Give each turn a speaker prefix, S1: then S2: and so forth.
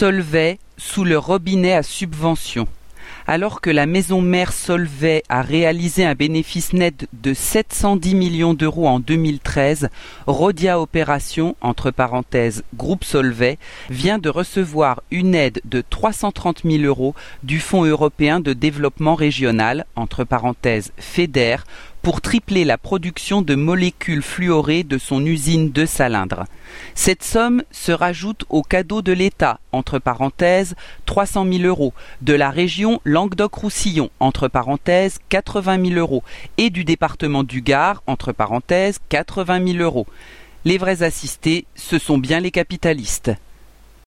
S1: Solvay sous le robinet à subvention. Alors que la maison mère Solvay a réalisé un bénéfice net de 710 millions d'euros en 2013, Rhodia Opération, entre parenthèses Groupe Solvay, vient de recevoir une aide de 330 000 euros du Fonds européen de développement régional, entre parenthèses FEDER, pour tripler la production de molécules fluorées de son usine de Salindre. Cette somme se rajoute au cadeau de l'État, entre parenthèses 300 000 euros, de la région Languedoc-Roussillon, entre parenthèses 80 000 euros, et du département du Gard, entre parenthèses 80 000 euros. Les vrais assistés, ce sont bien les capitalistes.